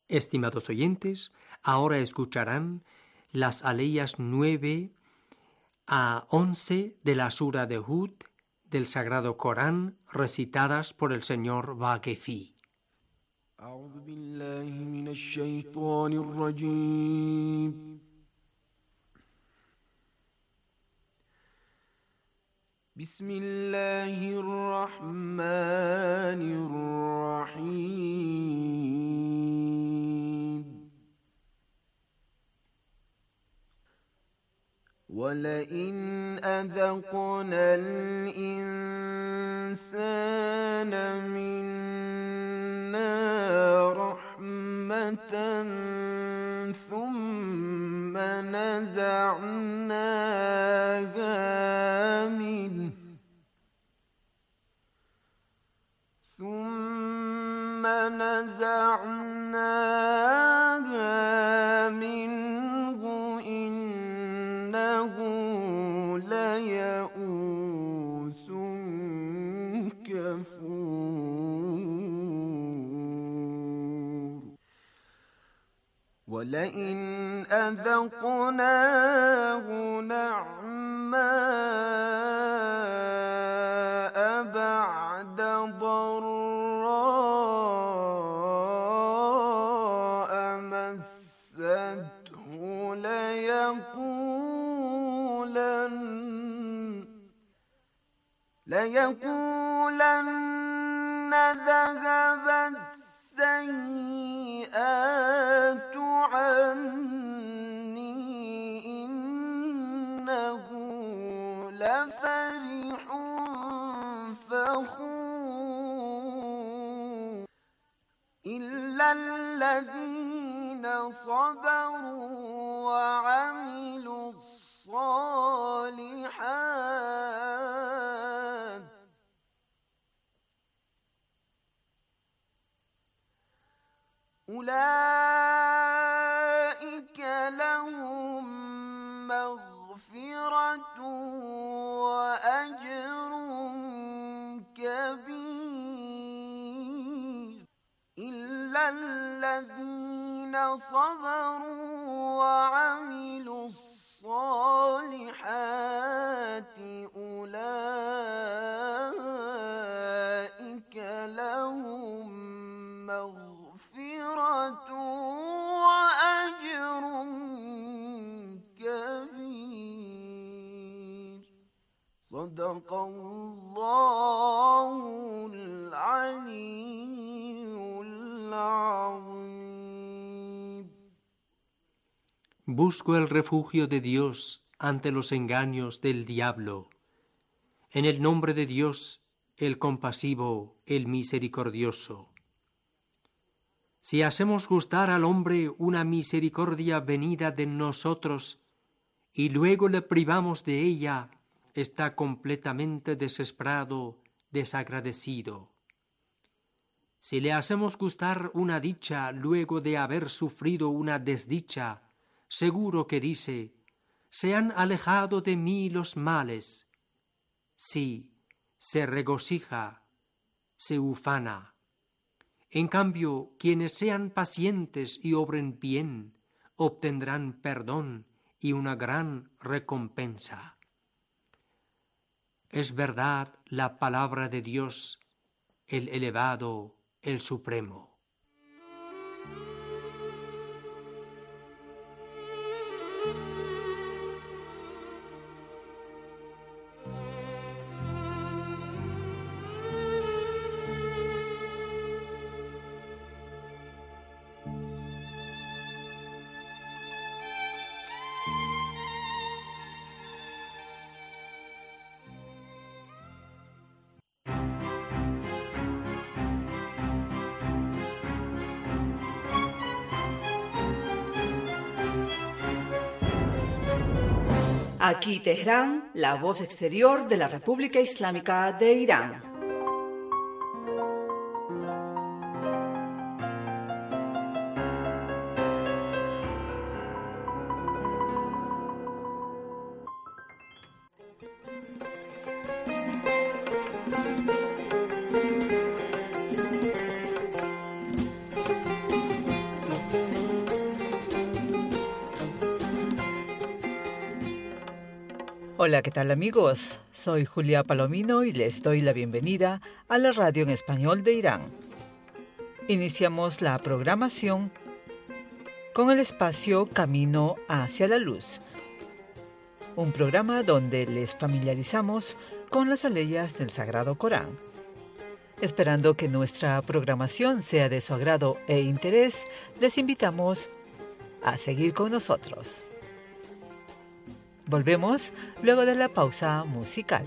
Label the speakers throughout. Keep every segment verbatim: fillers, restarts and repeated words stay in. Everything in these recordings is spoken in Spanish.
Speaker 1: Estimados oyentes, ahora escucharán las aleyas nueve a once de la Sura de Hud del Sagrado Corán, recitadas por el señor Vaquefi.
Speaker 2: أعوذ بالله من الشيطان الرجيم. بسم الله الرحمن الرحيم. ولئن أذقنا الإنسان منا رحمة ثم نزعناها منه ثم نزعناها منه إنه ليئوس كفور. ولئن أذقناه نعماء بعد ضراء مسته ليقولن ليقولن ذهب السيئات عني إنه لفرح فخور. إلا الذين صبروا وعملوا الصالحات أولئك لهم مغفرة وأجر كبير. إلا الذين صبروا وعملوا الصالحات أولئك لهم مغفرة وأجر كبير. صدق الله العلي العظيم.
Speaker 1: Busco el refugio de Dios ante los engaños del diablo. En el nombre de Dios, el compasivo, el misericordioso. Si hacemos gustar al hombre una misericordia venida de nosotros y luego le privamos de ella, está completamente desesperado, desagradecido. Si le hacemos gustar una dicha luego de haber sufrido una desdicha, seguro que dice: se han alejado de mí los males. Sí, se regocija, se ufana. En cambio, quienes sean pacientes y obren bien, obtendrán perdón y una gran recompensa. Es verdad la palabra de Dios, el elevado, el supremo.
Speaker 3: Aquí Teherán, la voz exterior de la República Islámica de Irán.
Speaker 4: Hola, ¿qué tal amigos? Soy Julia Palomino y les doy la bienvenida a la radio en español de Irán. Iniciamos la programación con el espacio Camino hacia la Luz, un programa donde les familiarizamos con las aleyas del Sagrado Corán. Esperando que nuestra programación sea de su agrado e interés, les invitamos a seguir con nosotros. Volvemos luego de la pausa musical.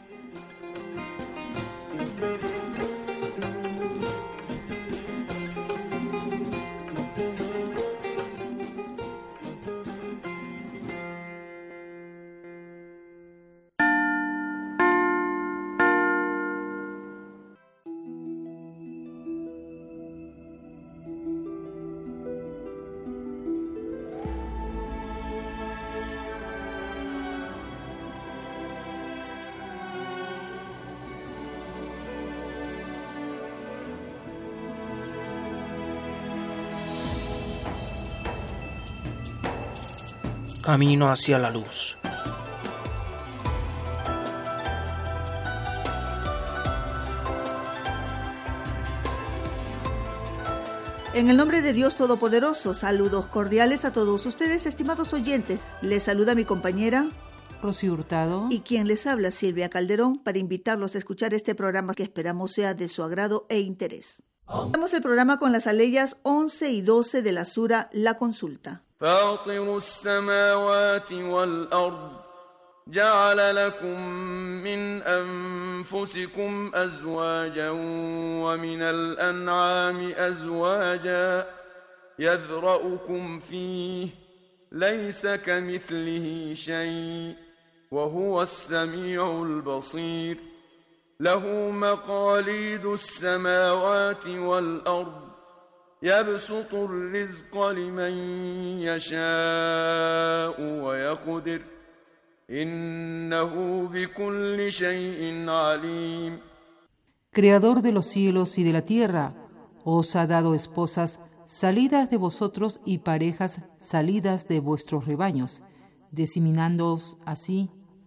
Speaker 5: Camino hacia la luz.
Speaker 6: En el nombre de Dios Todopoderoso, saludos cordiales a todos ustedes, estimados oyentes. Les saluda mi compañera
Speaker 7: Rosy Hurtado
Speaker 6: y quien les habla, Silvia Calderón, para invitarlos a escuchar este programa que esperamos sea de su agrado e interés. Empezamos el programa con las aleyas once y doce de la sura La Consulta.
Speaker 2: فاطر السماوات والأرض جعل لكم من أنفسكم أزواجا ومن الأنعام أزواجا يذرأكم فيه ليس كمثله شيء وهو السميع البصير له مقاليد السماوات والأرض يبسط الرزق لمن يشاء ويقدر إنه بكل شيء عليم.
Speaker 7: Creador de los cielos y de la tierra, os ha dado esposas salidas de vosotros y parejas salidas de vuestros rebaños, diseminándoos así.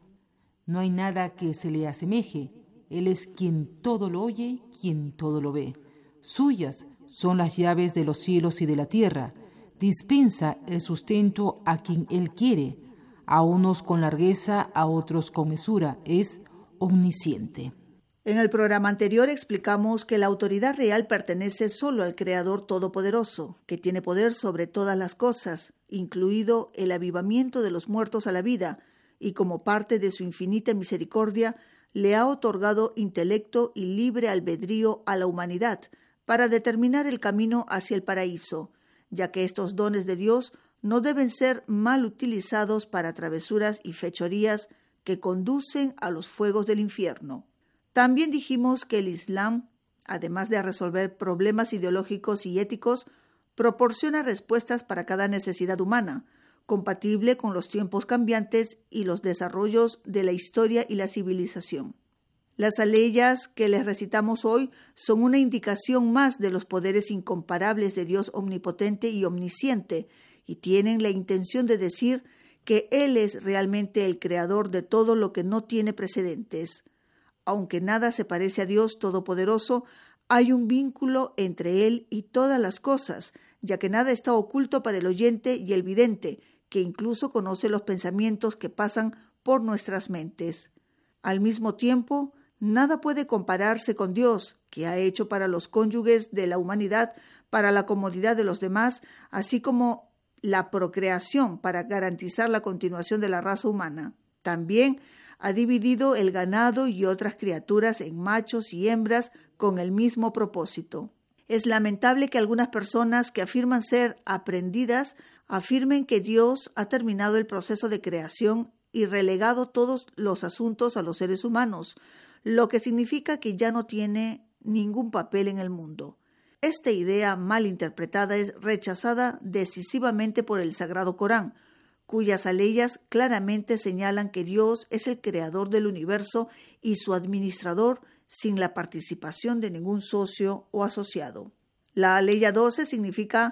Speaker 7: No hay nada que se le asemeje. Él es quien todo lo oye, quien todo lo ve. Suyas son las llaves de los cielos y de la tierra. Dispensa el sustento a quien Él quiere, a unos con largueza, a otros con mesura. Es omnisciente.
Speaker 6: En el programa anterior explicamos que la autoridad real pertenece solo al Creador Todopoderoso, que tiene poder sobre todas las cosas, incluido el avivamiento de los muertos a la vida, y como parte de su infinita misericordia, le ha otorgado intelecto y libre albedrío a la humanidad, para determinar el camino hacia el paraíso, ya que estos dones de Dios no deben ser mal utilizados para travesuras y fechorías que conducen a los fuegos del infierno. También dijimos que el Islam, además de resolver problemas ideológicos y éticos, proporciona respuestas para cada necesidad humana, compatible con los tiempos cambiantes y los desarrollos de la historia y la civilización. Las aleyas que les recitamos hoy son una indicación más de los poderes incomparables de Dios omnipotente y omnisciente, y tienen la intención de decir que Él es realmente el creador de todo lo que no tiene precedentes. Aunque nada se parece a Dios Todopoderoso, hay un vínculo entre Él y todas las cosas, ya que nada está oculto para el oyente y el vidente, que incluso conoce los pensamientos que pasan por nuestras mentes. Al mismo tiempo, nada puede compararse con Dios, que ha hecho para los cónyuges de la humanidad, para la comodidad de los demás, así como la procreación para garantizar la continuación de la raza humana. También ha dividido el ganado y otras criaturas en machos y hembras con el mismo propósito. Es lamentable que algunas personas que afirman ser aprendidas afirmen que Dios ha terminado el proceso de creación y relegado todos los asuntos a los seres humanos, lo que significa que ya no tiene ningún papel en el mundo. Esta idea mal interpretada es rechazada decisivamente por el Sagrado Corán, cuyas aleyas claramente señalan que Dios es el creador del universo y su administrador sin la participación de ningún socio o asociado. La aleya doce significa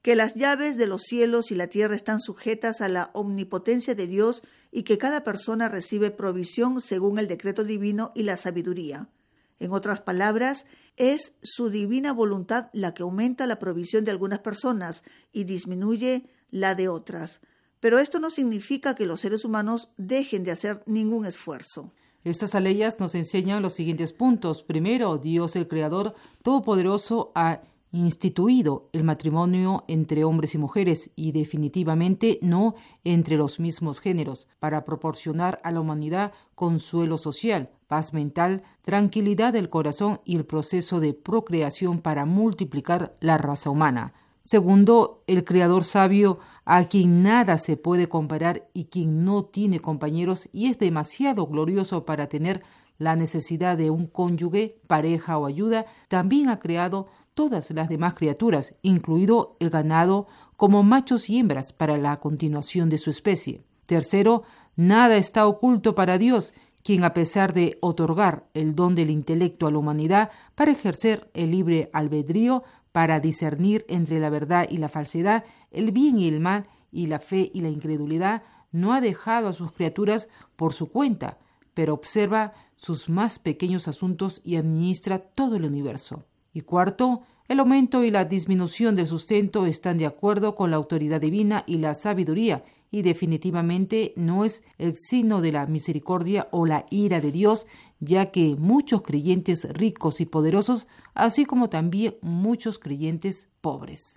Speaker 6: que las llaves de los cielos y la tierra están sujetas a la omnipotencia de Dios y que cada persona recibe provisión según el decreto divino y la sabiduría. En otras palabras, es su divina voluntad la que aumenta la provisión de algunas personas y disminuye la de otras. Pero esto no significa que los seres humanos dejen de hacer ningún esfuerzo.
Speaker 7: Estas aleyas nos enseñan los siguientes puntos. Primero, Dios el Creador Todopoderoso ha instituido el matrimonio entre hombres y mujeres y definitivamente no entre los mismos géneros para proporcionar a la humanidad consuelo social, paz mental, tranquilidad del corazón y el proceso de procreación para multiplicar la raza humana. Segundo, el Creador sabio a quien nada se puede comparar y quien no tiene compañeros y es demasiado glorioso para tener la necesidad de un cónyuge, pareja o ayuda, también ha creado todas las demás criaturas, incluido el ganado, como machos y hembras para la continuación de su especie. Tercero, nada está oculto para Dios, quien a pesar de otorgar el don del intelecto a la humanidad para ejercer el libre albedrío, para discernir entre la verdad y la falsedad, el bien y el mal, y la fe y la incredulidad, no ha dejado a sus criaturas por su cuenta, pero observa sus más pequeños asuntos y administra todo el universo. Y cuarto, el aumento y la disminución del sustento están de acuerdo con la autoridad divina y la sabiduría, y definitivamente no es el signo de la misericordia o la ira de Dios, ya que muchos creyentes ricos y poderosos, así como también muchos creyentes pobres.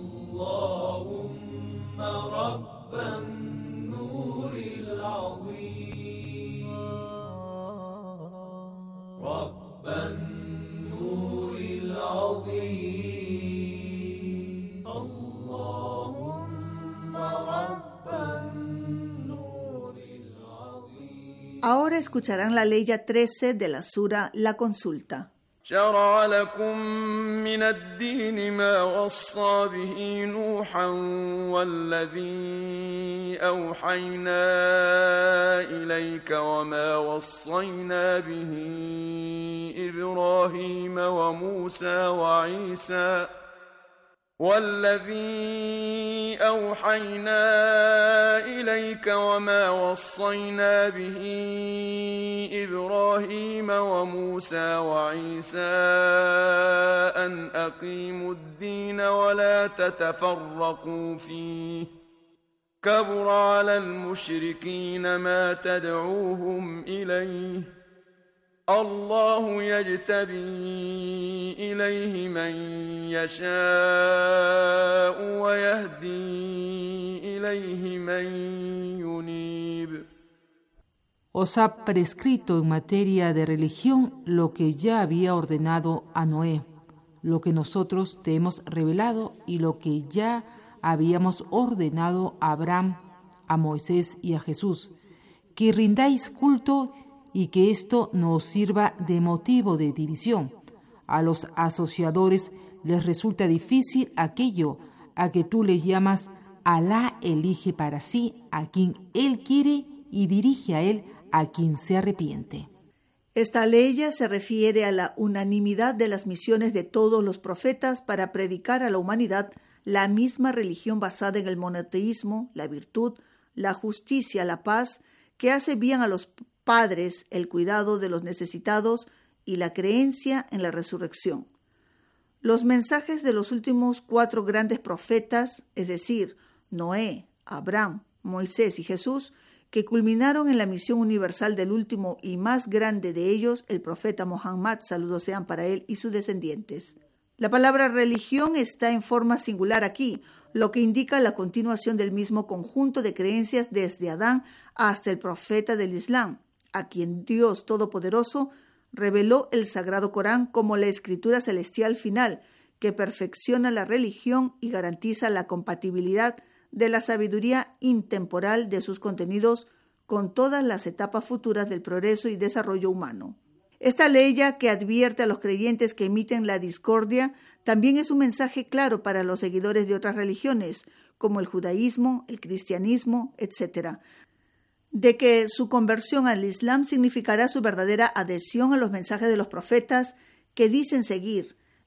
Speaker 6: Ahora escucharán la ley trece de la sura La Consulta.
Speaker 2: شرع لكم من الدين ما وصى به نوحا والذي أوحينا إليك وما وصينا به إبراهيم وموسى وعيسى والذي أوحينا إليك وما وصينا به إبراهيم وموسى وعيسى أن أقيموا الدين ولا تتفرقوا فيه كبر على المشركين ما تدعوهم إليه الله يجتبي إليه من يشاء ويهدي إليه من ينيب.
Speaker 7: Os ha prescrito en materia de religión lo que ya había ordenado a Noé, lo que nosotros te hemos revelado y lo que ya habíamos ordenado a Abraham, a Moisés y a Jesús, que rindáis culto y que esto no os sirva de motivo de división. A los asociadores les resulta difícil aquello a que tú les llamas Alá elige para sí a quien Él quiere y dirige a Él a quien se arrepiente.
Speaker 6: Esta ley se refiere a la unanimidad de las misiones de todos los profetas para predicar a la humanidad la misma religión basada en el monoteísmo, la virtud, la justicia, la paz, que hace bien a los padres, el cuidado de los necesitados y la creencia en la resurrección. Los mensajes de los últimos cuatro grandes profetas, es decir, Noé, Abraham, Moisés y Jesús, que culminaron en la misión universal del último y más grande de ellos, el profeta Muhammad, saludos sean para él y sus descendientes. La palabra religión está en forma singular aquí, lo que indica la continuación del mismo conjunto de creencias desde Adán hasta el profeta del Islam, a quien Dios Todopoderoso reveló el Sagrado Corán como la escritura celestial final, que perfecciona la religión y garantiza la compatibilidad de la sabiduría intemporal de sus contenidos con todas las etapas futuras del progreso y desarrollo humano. Esta ley que advierte a los creyentes que emiten la discordia también es un mensaje claro para los seguidores de otras religiones, como el judaísmo, el cristianismo, etcétera, de que su conversión al Islam significará su verdadera adhesión a los mensajes de los profetas que dicen seguir,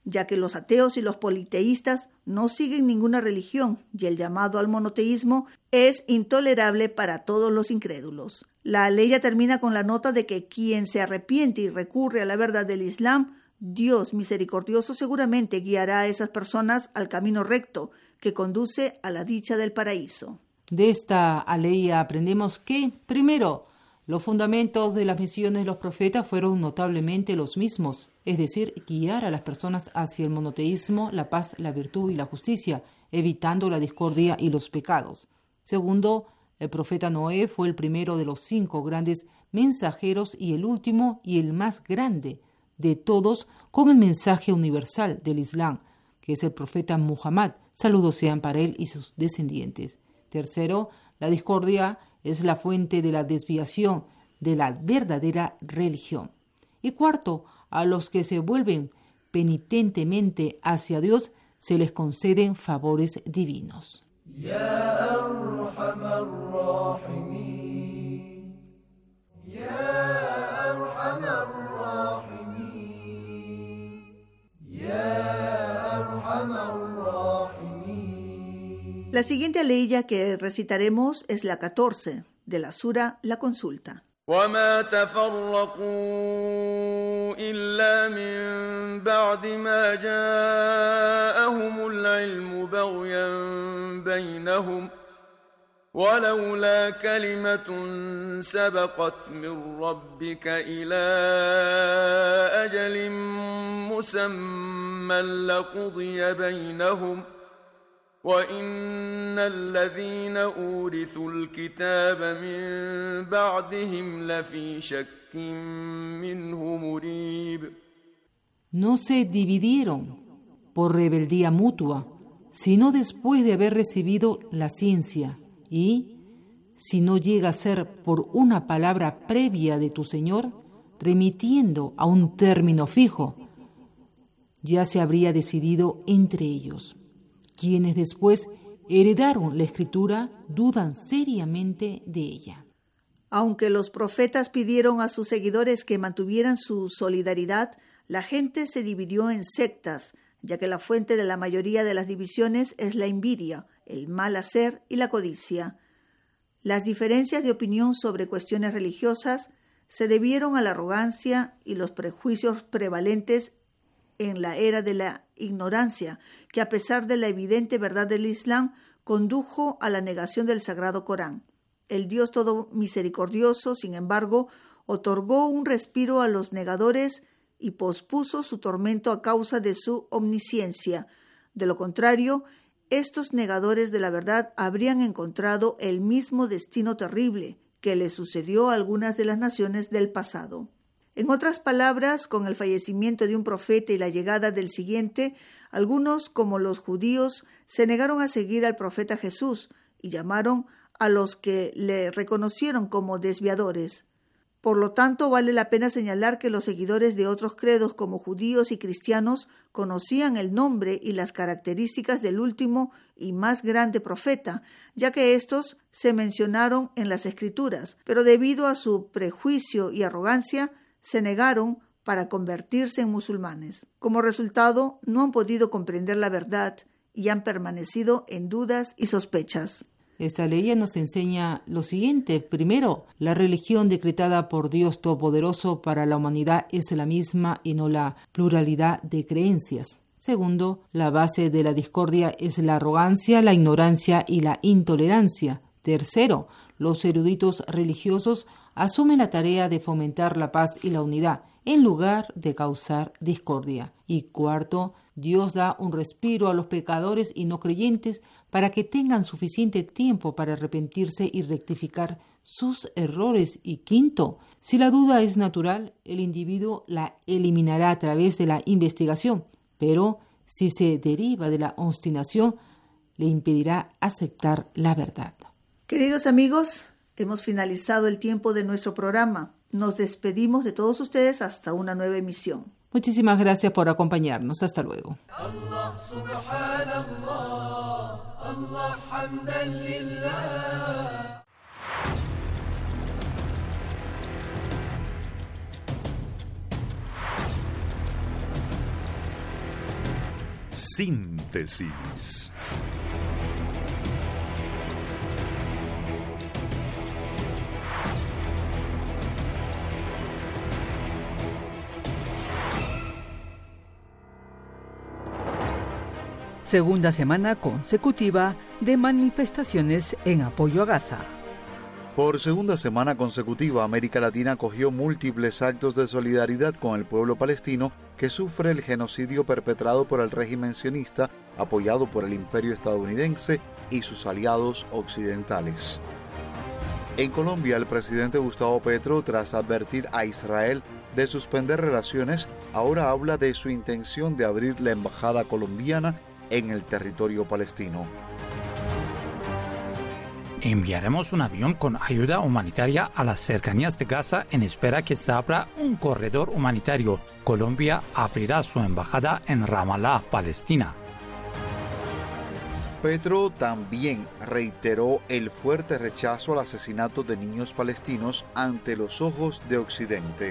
Speaker 6: ya que los ateos y los politeístas no siguen ninguna religión y el llamado al monoteísmo es intolerable para todos los incrédulos. La ley termina con la nota de que quien se arrepiente y recurre a la verdad del Islam, Dios misericordioso seguramente guiará a esas personas al camino recto que conduce a la dicha del paraíso.
Speaker 7: De esta aleya aprendemos que, primero, los fundamentos de las misiones de los profetas fueron notablemente los mismos, es decir, guiar a las personas hacia el monoteísmo, la paz, la virtud y la justicia, evitando la discordia y los pecados. Segundo, el profeta Noé fue el primero de los cinco grandes mensajeros y el último y el más grande de todos con el mensaje universal del Islam, que es el profeta Muhammad, saludos sean para él y sus descendientes. Tercero, la discordia es la fuente de la desviación de la verdadera religión. Y cuarto, a los que se vuelven penitentemente hacia Dios se les conceden favores divinos. Ya Arhamar Rahimin, Ya Arhamar Rahimin, Ya Arhamar Rahimin.
Speaker 6: La siguiente aleya que recitaremos es la catorce de la sura La Consulta.
Speaker 2: وما تفرقوا إلا من بعد ما جاءهم العلم بغيا بينهم ولولا كلمة سبقت من ربك إلى أجل مسمى لقضي بينهم وَإِنَّ الَّذِينَ أُورِثُوا الْكِتَابَ مِنْ بَعْدِهِمْ لَفِي شَكٍّ مِّنْهُ مُرِيبٍ.
Speaker 7: No se dividieron por rebeldía mutua, sino después de haber recibido la ciencia, y, si no llega a ser por una palabra previa de tu Señor, remitiendo a un término fijo, ya se habría decidido entre ellos. Quienes después heredaron la escritura dudan seriamente de ella.
Speaker 6: Aunque los profetas pidieron a sus seguidores que mantuvieran su solidaridad, la gente se dividió en sectas, ya que la fuente de la mayoría de las divisiones es la envidia, el mal hacer y la codicia. Las diferencias de opinión sobre cuestiones religiosas se debieron a la arrogancia y los prejuicios prevalentes en la era de la ignorancia, que a pesar de la evidente verdad del Islam, condujo a la negación del Sagrado Corán. El Dios todo misericordioso, sin embargo, otorgó un respiro a los negadores y pospuso su tormento a causa de su omnisciencia. De lo contrario, estos negadores de la verdad habrían encontrado el mismo destino terrible que le sucedió a algunas de las naciones del pasado. En otras palabras, con el fallecimiento de un profeta y la llegada del siguiente, algunos, como los judíos, se negaron a seguir al profeta Jesús y llamaron a los que le reconocieron como desviadores. Por lo tanto, vale la pena señalar que los seguidores de otros credos como judíos y cristianos conocían el nombre y las características del último y más grande profeta, ya que estos se mencionaron en las Escrituras, pero debido a su prejuicio y arrogancia, se negaron para convertirse en musulmanes. Como resultado, no han podido comprender la verdad y han permanecido en dudas y sospechas.
Speaker 7: Esta ley nos enseña lo siguiente. Primero, la religión decretada por Dios Todopoderoso para la humanidad es la misma y no la pluralidad de creencias. Segundo, la base de la discordia es la arrogancia, la ignorancia y la intolerancia. Tercero, los eruditos religiosos asumen la tarea de fomentar la paz y la unidad, en lugar de causar discordia. Y cuarto, Dios da un respiro a los pecadores y no creyentes para que tengan suficiente tiempo para arrepentirse y rectificar sus errores. Y quinto, si la duda es natural, el individuo la eliminará a través de la investigación, pero si se deriva de la obstinación, le impedirá aceptar la verdad.
Speaker 6: Queridos amigos, hemos finalizado el tiempo de nuestro programa. Nos despedimos de todos ustedes hasta una nueva emisión.
Speaker 7: Muchísimas gracias por acompañarnos. Hasta luego.
Speaker 8: Allah, subhanallah, Allah, hamdan lillah.
Speaker 9: Síntesis.
Speaker 4: Segunda semana consecutiva de manifestaciones en apoyo a Gaza.
Speaker 10: Por segunda semana consecutiva, América Latina acogió múltiples actos de solidaridad con el pueblo palestino que sufre el genocidio perpetrado por el régimen sionista, apoyado por el imperio estadounidense y sus aliados occidentales. En Colombia, el presidente Gustavo Petro, tras advertir a Israel de suspender relaciones, ahora habla de su intención de abrir la embajada colombiana en el territorio palestino.
Speaker 11: Enviaremos un avión con ayuda humanitaria a las cercanías de Gaza en espera que se abra un corredor humanitario. Colombia abrirá su embajada en Ramallah, Palestina.
Speaker 10: Petro también reiteró el fuerte rechazo al asesinato de niños palestinos ante los ojos de Occidente.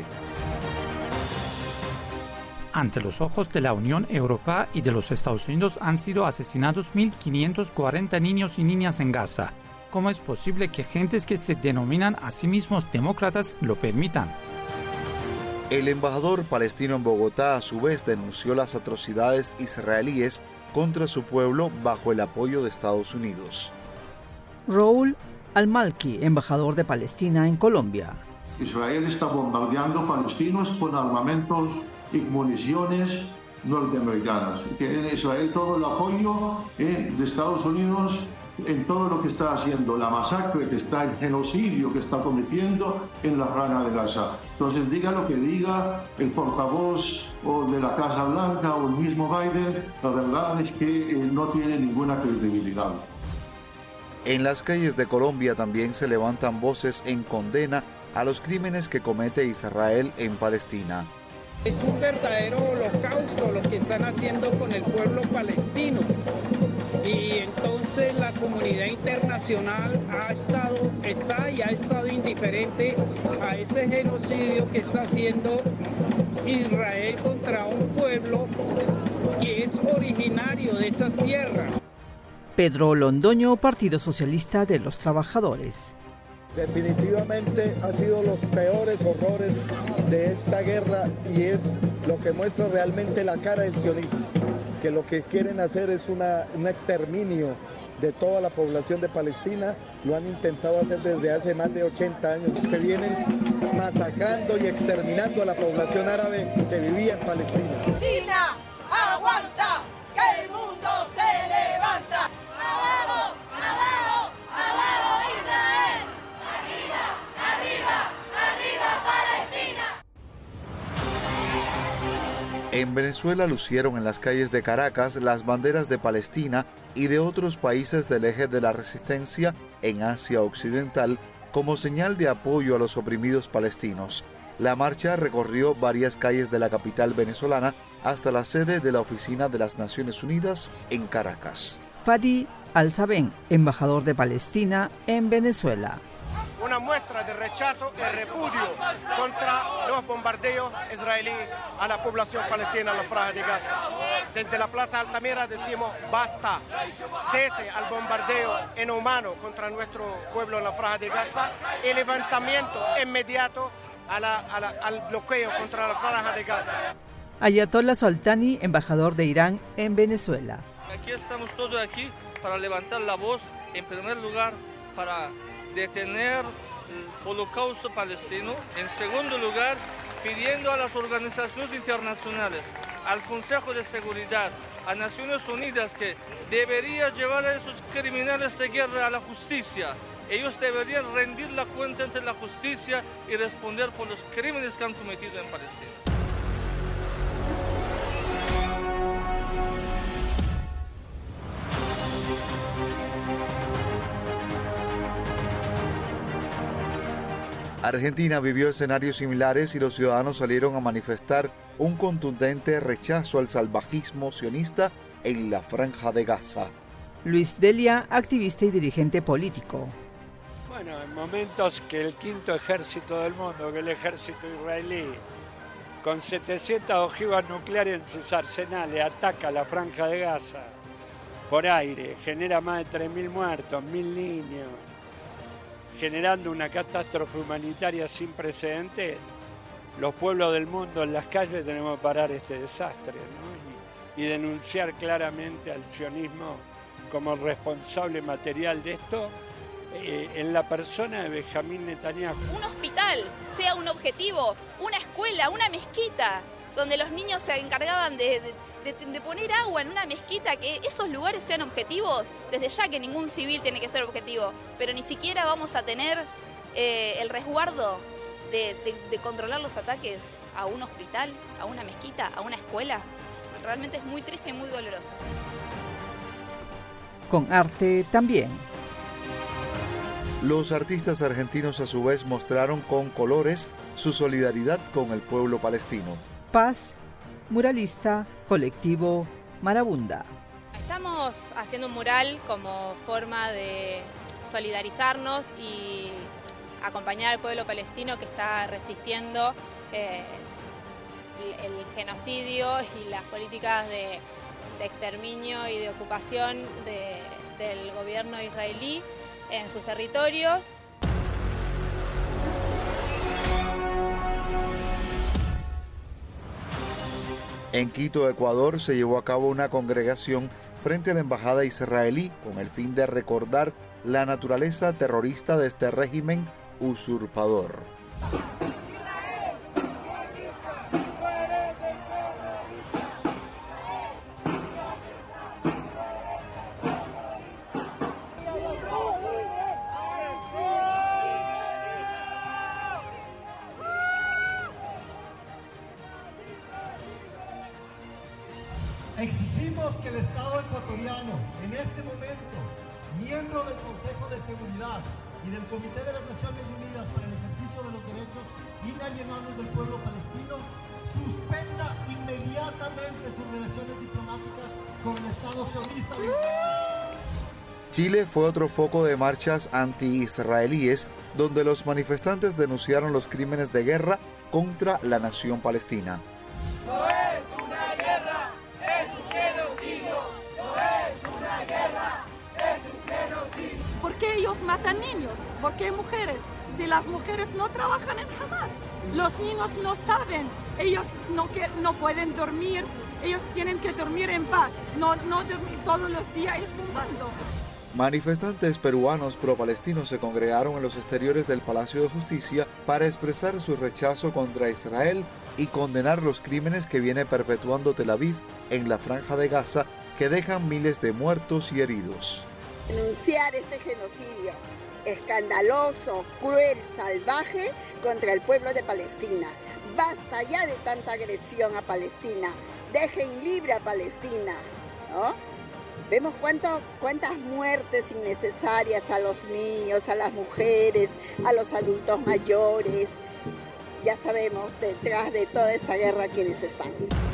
Speaker 11: Ante los ojos de la Unión Europea y de los Estados Unidos han sido asesinados mil quinientos cuarenta niños y niñas en Gaza. ¿Cómo es posible que gentes que se denominan a sí mismos demócratas lo permitan?
Speaker 10: El embajador palestino en Bogotá a su vez denunció las atrocidades israelíes contra su pueblo bajo el apoyo de Estados Unidos.
Speaker 4: Raúl Al-Malki, embajador de Palestina en Colombia.
Speaker 12: Israel está bombardeando palestinos con armamentos y municiones norteamericanas. Que en Israel todo el apoyo eh, de Estados Unidos en todo lo que está haciendo, la masacre que está, el genocidio que está cometiendo en la Franja de Gaza. Entonces diga lo que diga el portavoz o de la Casa Blanca o el mismo Biden, la verdad es que eh, no tiene ninguna credibilidad.
Speaker 10: En las calles de Colombia también se levantan voces en condena a los crímenes que comete Israel en Palestina.
Speaker 13: Es un verdadero holocausto lo que están haciendo con el pueblo palestino. Y entonces la comunidad internacional ha estado, está y ha estado indiferente a ese genocidio que está haciendo Israel contra un pueblo que es originario de esas tierras.
Speaker 4: Pedro Londoño, Partido Socialista de los Trabajadores.
Speaker 14: Definitivamente ha sido los peores horrores de esta guerra y es lo que muestra realmente la cara del sionismo, que lo que quieren hacer es una, un exterminio de toda la población de Palestina. Lo han intentado hacer desde hace más de ochenta años, que vienen masacrando y exterminando a la población árabe que vivía en Palestina.
Speaker 15: Palestina, aguanta, que el mundo se levanta. Abajo, abajo, abajo Israel. Arriba, arriba, arriba Palestina.
Speaker 10: En Venezuela lucieron en las calles de Caracas las banderas de Palestina y de otros países del eje de la resistencia en Asia Occidental como señal de apoyo a los oprimidos palestinos. La marcha recorrió varias calles de la capital venezolana hasta la sede de la Oficina de las Naciones Unidas en Caracas.
Speaker 4: Fadi Al-Sabén, embajador de Palestina en Venezuela.
Speaker 16: Una muestra de rechazo y repudio contra los bombardeos israelíes a la población palestina en la Franja de Gaza. Desde la Plaza Altamira decimos basta, cese al bombardeo inhumano contra nuestro pueblo en la Franja de Gaza y levantamiento inmediato a la, a la, al bloqueo contra la Franja de Gaza.
Speaker 4: Ayatollah Soltani, embajador de Irán en Venezuela.
Speaker 17: Aquí estamos todos aquí para levantar la voz, en primer lugar, para detener el holocausto palestino. En segundo lugar, pidiendo a las organizaciones internacionales, al Consejo de Seguridad, a Naciones Unidas, que debería llevar a esos criminales de guerra a la justicia. Ellos deberían rendir la cuenta ante la justicia y responder por los crímenes que han cometido en Palestina.
Speaker 10: Argentina vivió escenarios similares y los ciudadanos salieron a manifestar un contundente rechazo al salvajismo sionista en la Franja de Gaza.
Speaker 4: Luis Delia, activista y dirigente político.
Speaker 18: Bueno, en momentos que el quinto ejército del mundo, que el ejército israelí,
Speaker 9: con setecientas ojivas nucleares en sus arsenales, ataca la Franja de Gaza por aire, genera más de tres mil muertos, mil niños, generando una catástrofe humanitaria sin precedentes. Los pueblos del mundo en las calles tenemos que parar este desastre, ¿no? y, y denunciar claramente al sionismo como responsable material de esto, eh, en la persona de Benjamín Netanyahu.
Speaker 18: Un hospital sea un objetivo, una escuela, una mezquita, donde los niños se encargaban de, de, de, de poner agua en una mezquita, que esos lugares sean objetivos, desde ya que ningún civil tiene que ser objetivo, pero ni siquiera vamos a tener eh, el resguardo de, de, de controlar los ataques a un hospital, a una mezquita, a una escuela. Realmente es muy triste y muy doloroso.
Speaker 4: Con arte también.
Speaker 10: Los artistas argentinos a su vez mostraron con colores su solidaridad con el pueblo palestino.
Speaker 4: Paz, muralista, colectivo Marabunda.
Speaker 19: Estamos haciendo un mural como forma de solidarizarnos y acompañar al pueblo palestino que está resistiendo eh, el, el genocidio y las políticas de, de exterminio y de ocupación de, del gobierno israelí en sus territorios.
Speaker 10: En Quito, Ecuador, se llevó a cabo una congregación frente a la embajada israelí con el fin de recordar la naturaleza terrorista de este régimen usurpador.
Speaker 20: Exigimos que el Estado ecuatoriano, en este momento, miembro del Consejo de Seguridad y del Comité de las Naciones Unidas para el ejercicio de los derechos inalienables del pueblo palestino, suspenda inmediatamente sus relaciones diplomáticas con el Estado sionista de Israel.
Speaker 10: Chile fue otro foco de marchas anti-israelíes, donde los manifestantes denunciaron los crímenes de guerra contra la nación palestina.
Speaker 15: No es una guerra, es un genocidio. No es una guerra, es un genocidio.
Speaker 21: ¿Por qué ellos matan niños? ¿Por qué mujeres? Si las mujeres no trabajan en Hamas, los niños no saben, ellos no, que, no pueden dormir, ellos tienen que dormir en paz, no, no dormir todos los días bombando.
Speaker 10: Manifestantes peruanos pro-palestinos se congregaron en los exteriores del Palacio de Justicia para expresar su rechazo contra Israel y condenar los crímenes que viene perpetuando Tel Aviv en la Franja de Gaza, que dejan miles de muertos y heridos.
Speaker 22: Denunciar este genocidio escandaloso, cruel, salvaje contra el pueblo de Palestina. Basta ya de tanta agresión a Palestina. Dejen libre a Palestina, ¿no? Vemos cuánto, cuántas muertes innecesarias a los niños, a las mujeres, a los adultos mayores. Ya sabemos detrás de toda esta guerra quiénes están.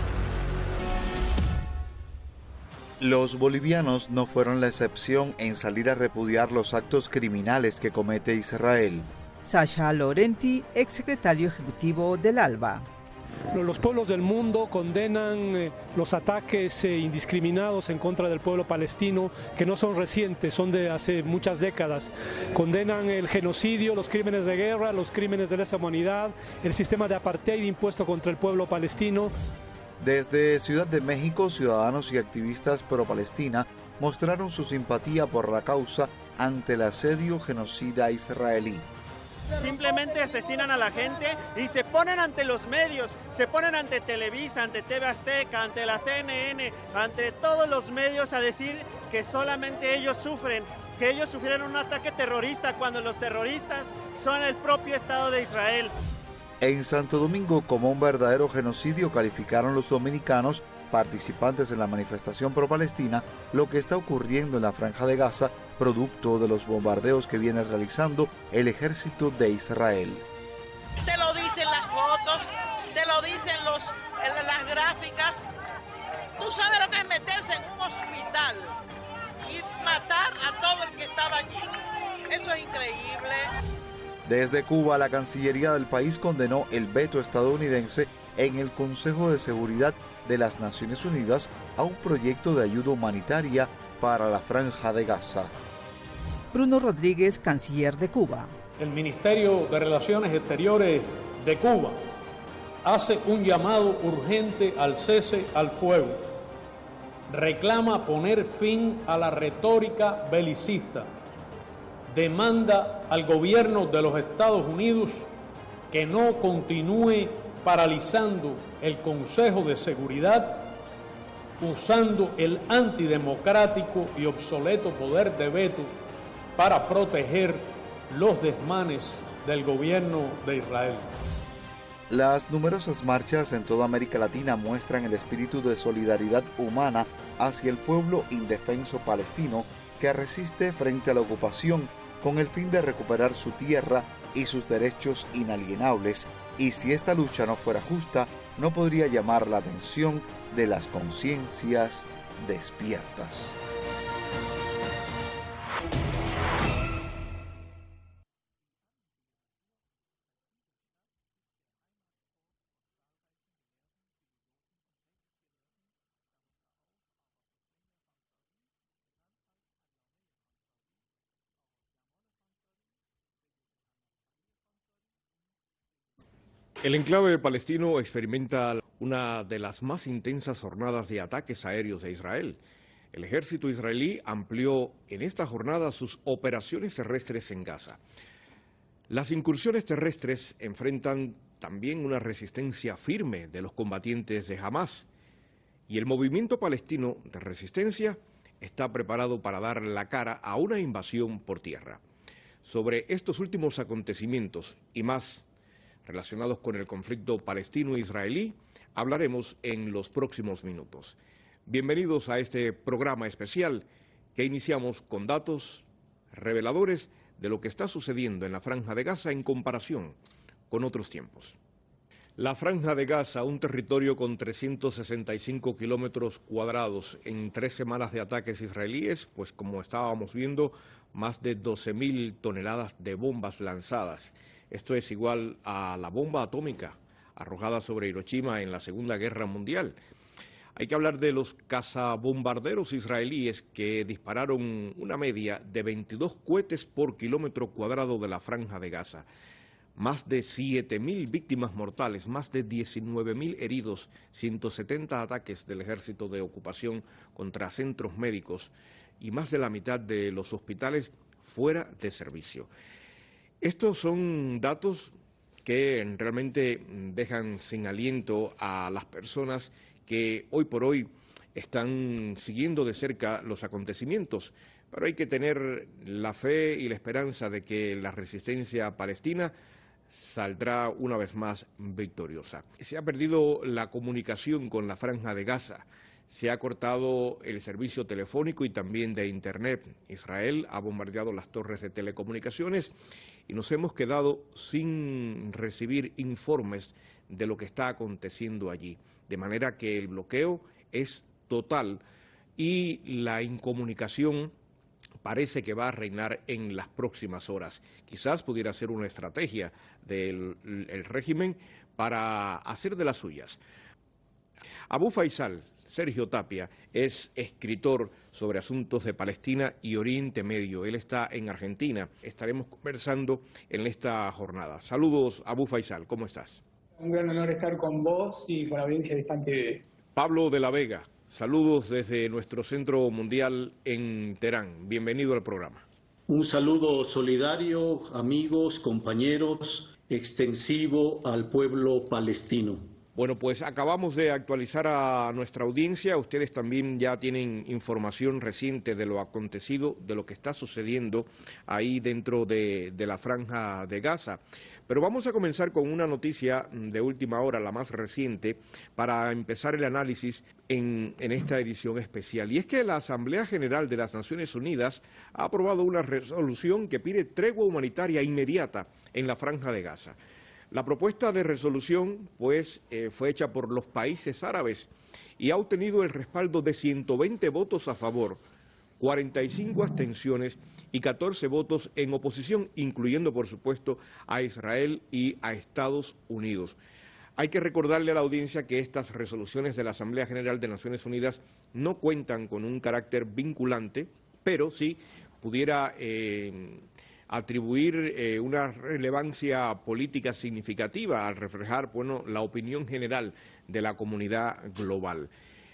Speaker 10: Los bolivianos no fueron la excepción en salir a repudiar los actos criminales que comete Israel.
Speaker 4: Sasha Laurenti, exsecretario ejecutivo del ALBA.
Speaker 23: Los pueblos del mundo condenan eh, los ataques eh, indiscriminados en contra del pueblo palestino, que no son recientes, son de hace muchas décadas. Condenan el genocidio, los crímenes de guerra, los crímenes de lesa humanidad, el sistema de apartheid impuesto contra el pueblo palestino.
Speaker 10: Desde Ciudad de México, ciudadanos y activistas pro-Palestina mostraron su simpatía por la causa ante el asedio genocida israelí.
Speaker 24: Simplemente asesinan a la gente y se ponen ante los medios, se ponen ante Televisa, ante T V Azteca, ante la C N N, ante todos los medios a decir que solamente ellos sufren, que ellos sufrieron un ataque terrorista cuando los terroristas son el propio Estado de Israel.
Speaker 10: En Santo Domingo, como un verdadero genocidio, calificaron los dominicanos participantes en la manifestación pro-palestina lo que está ocurriendo en la Franja de Gaza, producto de los bombardeos que viene realizando el ejército de Israel.
Speaker 25: Te lo dicen las fotos, te lo dicen los, las gráficas. Tú sabes lo que es meterse en un hospital y matar a todo el que estaba allí. Eso es increíble.
Speaker 10: Desde Cuba, la Cancillería del país condenó el veto estadounidense en el Consejo de Seguridad de las Naciones Unidas a un proyecto de ayuda humanitaria para la Franja de Gaza.
Speaker 4: Bruno Rodríguez, canciller de Cuba.
Speaker 1: El Ministerio de Relaciones Exteriores de Cuba hace un llamado urgente al cese al fuego. Reclama poner fin a la retórica belicista. Demanda al gobierno de los Estados Unidos que no continúe paralizando el Consejo de Seguridad usando el antidemocrático y obsoleto poder de veto para proteger los desmanes del gobierno de Israel.
Speaker 10: Las numerosas marchas en toda América Latina muestran el espíritu de solidaridad humana hacia el pueblo indefenso palestino que resiste frente a la ocupación con el fin de recuperar su tierra y sus derechos inalienables, y si esta lucha no fuera justa, no podría llamar la atención de las conciencias despiertas.
Speaker 2: El enclave palestino experimenta una de las más intensas jornadas de ataques aéreos de Israel. El ejército israelí amplió en esta jornada sus operaciones terrestres en Gaza. Las incursiones terrestres enfrentan también una resistencia firme de los combatientes de Hamás, y el movimiento palestino de resistencia está preparado para dar la cara a una invasión por tierra. Sobre estos últimos acontecimientos y más relacionados con el conflicto palestino-israelí, hablaremos en los próximos minutos. Bienvenidos a este programa especial que iniciamos con datos reveladores de lo que está sucediendo en la Franja de Gaza en comparación con otros tiempos. La Franja de Gaza, un territorio con trescientos sesenta y cinco kilómetros cuadrados en tres semanas de ataques israelíes, pues como estábamos viendo, más de doce mil toneladas de bombas lanzadas. Esto es igual a la bomba atómica arrojada sobre Hiroshima en la Segunda Guerra Mundial. Hay que hablar de los cazabombarderos israelíes que dispararon una media de veintidós cohetes por kilómetro cuadrado de la Franja de Gaza. Más de siete mil víctimas mortales, más de diecinueve mil heridos, ciento setenta ataques del ejército de ocupación contra centros médicos y más de la mitad de los hospitales fuera de servicio. Estos son datos que realmente dejan sin aliento a las personas que hoy por hoy están siguiendo de cerca los acontecimientos, pero hay que tener la fe y la esperanza de que la resistencia palestina saldrá una vez más victoriosa. Se ha perdido la comunicación con la Franja de Gaza. Se ha cortado el servicio telefónico y también de Internet. Israel ha bombardeado las torres de telecomunicaciones y nos hemos quedado sin recibir informes de lo que está aconteciendo allí. De manera que el bloqueo es total y la incomunicación parece que va a reinar en las próximas horas. Quizás pudiera ser una estrategia del el régimen para hacer de las suyas. Abu Faisal, Sergio Tapia, es escritor sobre asuntos de Palestina y Oriente Medio. Él está en Argentina. Estaremos conversando en esta jornada. Saludos, Abu Faisal, ¿cómo estás?
Speaker 3: Un gran honor estar con vos y con la audiencia de Hispan T V.
Speaker 2: Pablo de la Vega, saludos desde nuestro Centro Mundial en Teherán. Bienvenido al programa.
Speaker 5: Un saludo solidario, amigos, compañeros, extensivo al pueblo palestino.
Speaker 2: Bueno, pues acabamos de actualizar a nuestra audiencia. Ustedes también ya tienen información reciente de lo acontecido, de lo que está sucediendo ahí dentro de, de la Franja de Gaza. Pero vamos a comenzar con una noticia de última hora, la más reciente, para empezar el análisis en, en esta edición especial. Y es que la Asamblea General de las Naciones Unidas ha aprobado una resolución que pide tregua humanitaria inmediata en la Franja de Gaza. La propuesta de resolución, pues, eh, fue hecha por los países árabes y ha obtenido el respaldo de ciento veinte votos a favor, cuarenta y cinco abstenciones y catorce votos en oposición, incluyendo, por supuesto, a Israel y a Estados Unidos. Hay que recordarle a la audiencia que estas resoluciones de la Asamblea General de Naciones Unidas no cuentan con un carácter vinculante, pero sí pudiera eh, atribuir eh, una relevancia política significativa al reflejar, bueno, la opinión general de la comunidad global.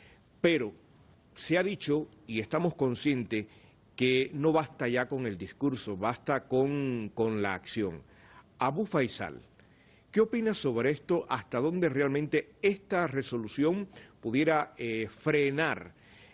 Speaker 2: Pero se ha dicho, y estamos conscientes, que no basta ya con el discurso, basta con, con la acción. Abu Faisal, ¿qué opinas sobre esto? ¿Hasta dónde realmente esta resolución pudiera eh, frenar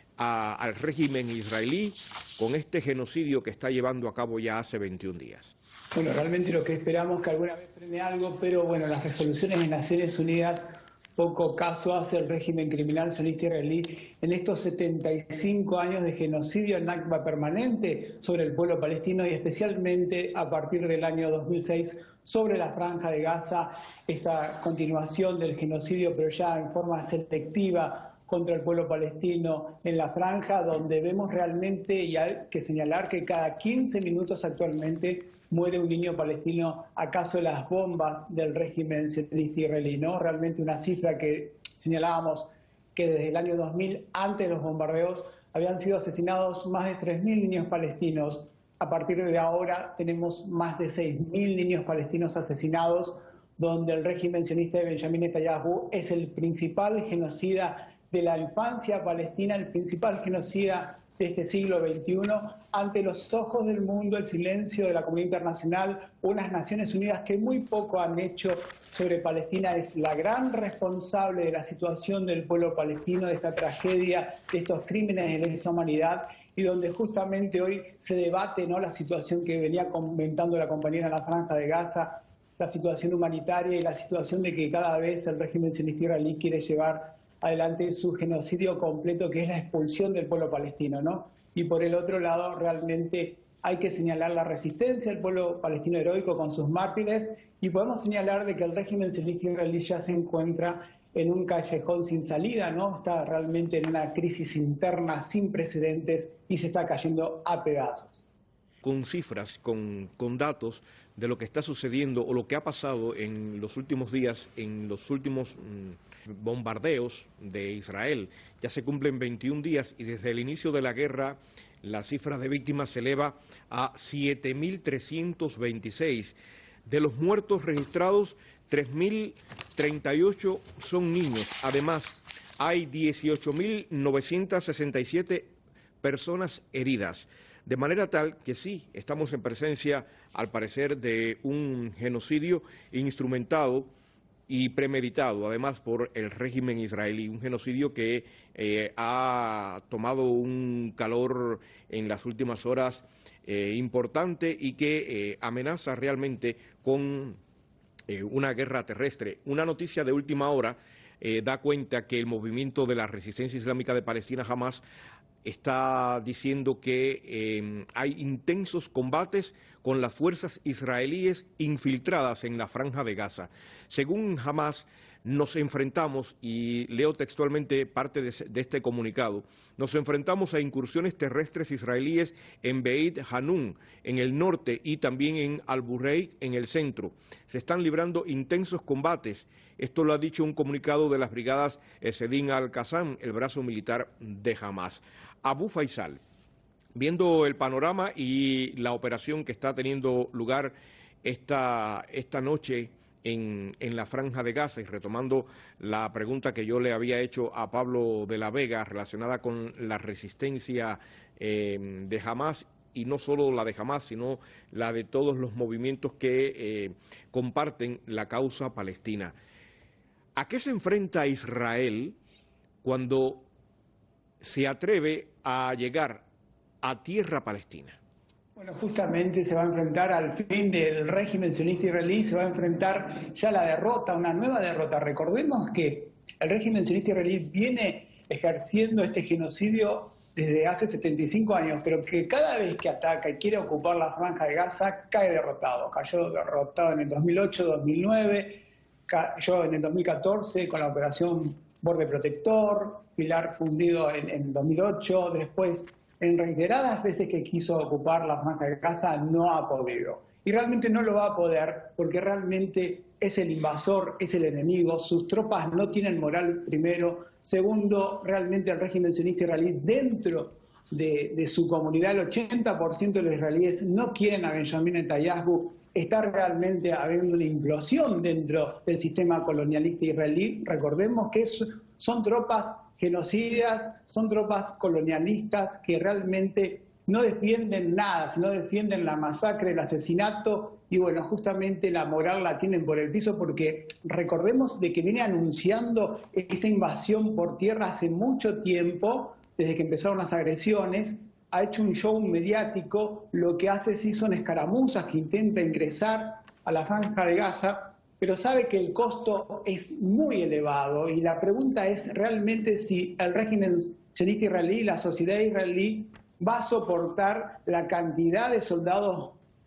Speaker 2: a, al régimen israelí con este genocidio que está llevando a cabo ya hace veintiún días?
Speaker 3: Bueno, realmente lo que esperamos es que alguna vez frene algo, pero bueno, las resoluciones de Naciones Unidas poco caso hace el régimen criminal sionista israelí en estos setenta y cinco años de genocidio Nakba permanente sobre el pueblo palestino y especialmente a partir del año dos mil seis sobre la Franja de Gaza, esta continuación del genocidio pero ya en forma selectiva contra el pueblo palestino en la Franja, donde vemos realmente, y hay que señalar que cada quince minutos actualmente muere un niño palestino a causa de las bombas del régimen sionista israelí, ¿no? Realmente una cifra que señalábamos que desde el año dos mil, antes de los bombardeos, habían sido asesinados más de tres mil niños palestinos. A partir de ahora tenemos más de seis mil niños palestinos asesinados, donde el régimen sionista de Benjamín Netanyahu es el principal genocida de la infancia palestina, el principal genocida de este siglo veintiuno, ante los ojos del mundo, el silencio de la comunidad internacional, unas Naciones Unidas que muy poco han hecho sobre Palestina, es la gran responsable de la situación del pueblo palestino, de esta tragedia, de estos crímenes de lesa humanidad, y donde justamente hoy se debate, ¿no?, la situación que venía comentando la compañera en la Franja de Gaza, la situación humanitaria y la situación de que cada vez el régimen sionista israelí quiere llevar adelante su genocidio completo, que es la expulsión del pueblo palestino, ¿no? Y por el otro lado, realmente hay que señalar la resistencia del pueblo palestino heroico con sus mártires, y podemos señalar de que el régimen sionista israelí ya se encuentra en un callejón sin salida, ¿no? Está realmente en una crisis interna sin precedentes y se está cayendo a pedazos.
Speaker 2: Con cifras, con, con datos de lo que está sucediendo o lo que ha pasado en los últimos días, en los últimos mmm, bombardeos de Israel. Ya se cumplen veintiún días y desde el inicio de la guerra la cifra de víctimas se eleva a siete mil trescientos veintiséis. De los muertos registrados, tres mil treinta y ocho son niños. Además, hay dieciocho mil novecientas sesenta y siete personas heridas. De manera tal que sí, estamos en presencia, al parecer, de un genocidio instrumentado y premeditado, además, por el régimen israelí, un genocidio que eh, ha tomado un calor en las últimas horas eh, importante y que eh, amenaza realmente con eh, una guerra terrestre. Una noticia de última hora eh, da cuenta que el movimiento de la resistencia islámica de Palestina, Hamas, está diciendo que eh, hay intensos combates con las fuerzas israelíes infiltradas en la Franja de Gaza. Según Hamas, nos enfrentamos, y leo textualmente parte de, de este comunicado, nos enfrentamos a incursiones terrestres israelíes en Beit Hanun, en el norte, y también en Al-Bureik, en el centro. Se están librando intensos combates. Esto lo ha dicho un comunicado de las brigadas Esedin al-Qassam, el brazo militar de Hamas. Abu Faisal, viendo el panorama y la operación que está teniendo lugar esta, esta noche en, en la Franja de Gaza, y retomando la pregunta que yo le había hecho a Pablo de la Vega relacionada con la resistencia eh, de Hamas, y no solo la de Hamas, sino la de todos los movimientos que eh, comparten la causa palestina. ¿A qué se enfrenta Israel cuando se atreve a llegar a tierra palestina?
Speaker 3: Bueno, justamente se va a enfrentar al fin del régimen sionista israelí, se va a enfrentar ya la derrota, una nueva derrota. Recordemos que el régimen sionista israelí viene ejerciendo este genocidio desde hace setenta y cinco años, pero que cada vez que ataca y quiere ocupar la Franja de Gaza, cae derrotado. Cayó derrotado en el dos mil ocho, dos mil nueve, cayó en el dos mil catorce con la operación Borde Protector, Pilar fundido en, en dos mil ocho, después en reiteradas veces que quiso ocupar la Franja de Gaza no ha podido. Y realmente no lo va a poder porque realmente es el invasor, es el enemigo, sus tropas no tienen moral primero. Segundo, realmente el régimen sionista israelí dentro de, de su comunidad, el ochenta por ciento de los israelíes no quieren a Benjamín Netanyahu. Está realmente habiendo una implosión dentro del sistema colonialista israelí. Recordemos que es, son tropas genocidas, son tropas colonialistas que realmente no defienden nada, sino defienden la masacre, el asesinato, y bueno, justamente la moral la tienen por el piso, porque recordemos de que viene anunciando esta invasión por tierra hace mucho tiempo, desde que empezaron las agresiones. Ha hecho un show mediático, lo que hace sí son escaramuzas, que intenta ingresar a la Franja de Gaza, pero sabe que el costo es muy elevado, y la pregunta es realmente si el régimen sionista israelí, la sociedad israelí, va a soportar la cantidad de soldados